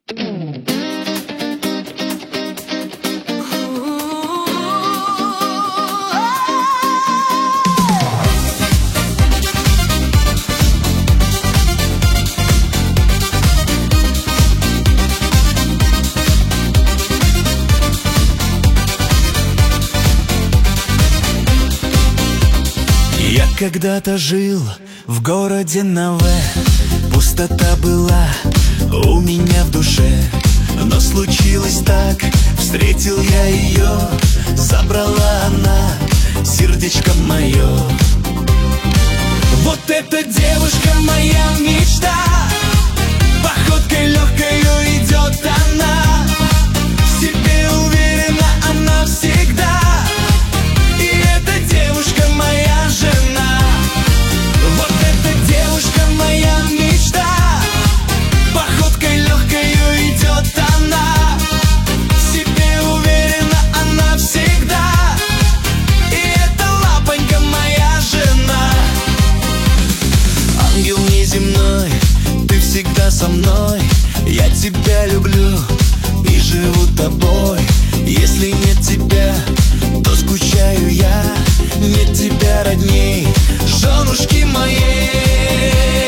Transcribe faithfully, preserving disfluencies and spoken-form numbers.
Я когда-то жил в городе на В. Пустота была у меня в душе. Но случилось так, встретил я ее. Забрала она сердечко мое. Вот эта девушка моя мечта. Походкой легкою идет она. В себе уверена она всегда. И эта девушка моя жена. Вот эта девушка моя мечта. Походкой легкою идет она. В себе уверена она всегда. И эта лапонька моя жена. Ангел неземной, ты всегда со мной. Я тебя люблю и живу тобой. Если нет тебя, то скучаю я. Нет тебя родней, женушки моей.